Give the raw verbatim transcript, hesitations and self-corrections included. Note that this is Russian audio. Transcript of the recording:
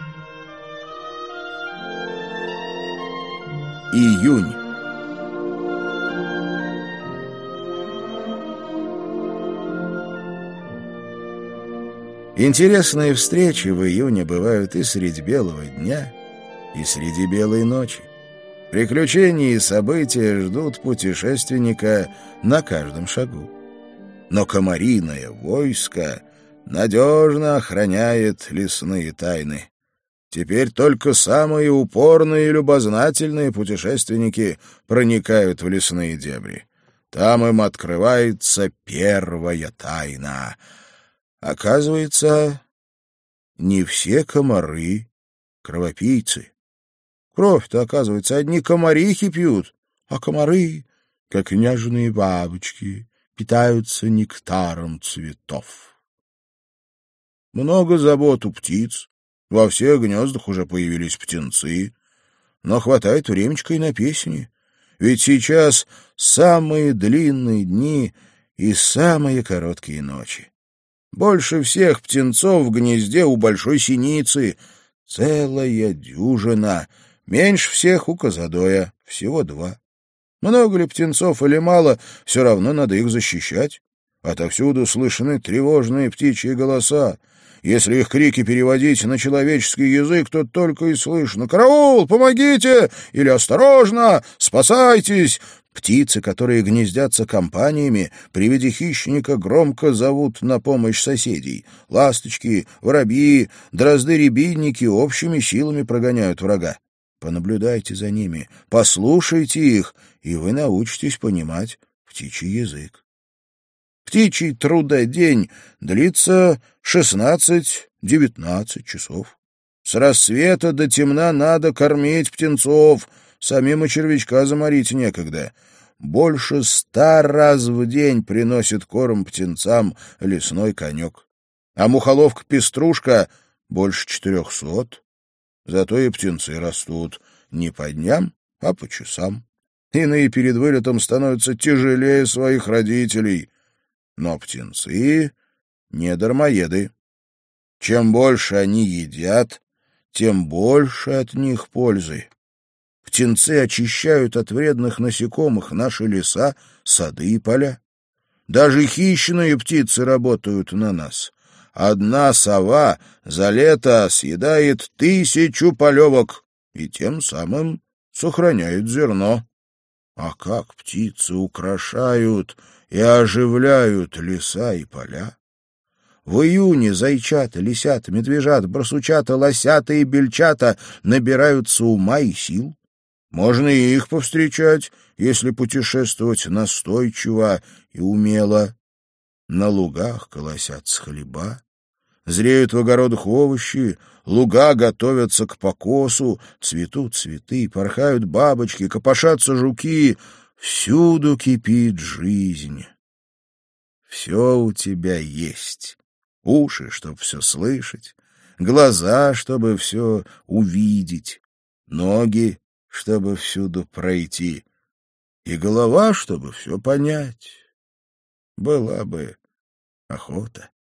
Июнь. Интересные встречи в июне бывают и средь белого дня, и среди белой ночи. Приключения и события ждут путешественника на каждом шагу. Но комариное войско надежно охраняет лесные тайны. Теперь только самые упорные и любознательные путешественники проникают в лесные дебри. Там им открывается первая тайна. Оказывается, не все комары — кровопийцы. Кровь-то, оказывается, одни комарихи пьют, а комары, как нежные бабочки, питаются нектаром цветов. Много забот у птиц. Во всех гнездах уже появились птенцы. Но хватает времечка и на песни. Ведь сейчас самые длинные дни и самые короткие ночи. Больше всех птенцов в гнезде у большой синицы. Целая дюжина. Меньше всех у козадоя. Всего два. Много ли птенцов или мало, все равно надо их защищать. Отовсюду слышны тревожные птичьи голоса. Если их крики переводить на человеческий язык, то только и слышно «Караул! Помогите!» или «Осторожно! Спасайтесь!». Птицы, которые гнездятся компаниями, при виде хищника громко зовут на помощь соседей. Ласточки, воробьи, дрозды-рябинники общими силами прогоняют врага. Понаблюдайте за ними, послушайте их, и вы научитесь понимать птичий язык. Птичий трудодень длится шестнадцать-девятнадцать часов. С рассвета до темна надо кормить птенцов, самим и червячка заморить некогда. Больше ста раз в день приносит корм птенцам лесной конек. А мухоловка-пеструшка больше четырехсот. Зато и птенцы растут не по дням, а по часам. Иные перед вылетом становятся тяжелее своих родителей. Но птенцы не дармоеды. Чем больше они едят, тем больше от них пользы. Птенцы очищают от вредных насекомых наши леса, сады и поля. Даже хищные птицы работают на нас. Одна сова за лето съедает тысячу полевок и тем самым сохраняет зерно. А как птицы украшают и оживляют леса и поля! В июне зайчата, лисята, медвежата, барсучата, лосята и бельчата набираются ума и сил. Можно и их повстречать, если путешествовать настойчиво и умело. На лугах колосятся хлеба, зреют в огородах овощи, луга готовятся к покосу, цветут цветы, порхают бабочки, копошатся жуки. Всюду кипит жизнь. Все у тебя есть. Уши, чтобы все слышать, глаза, чтобы все увидеть, ноги, чтобы всюду пройти, и голова, чтобы все понять. Была бы охота.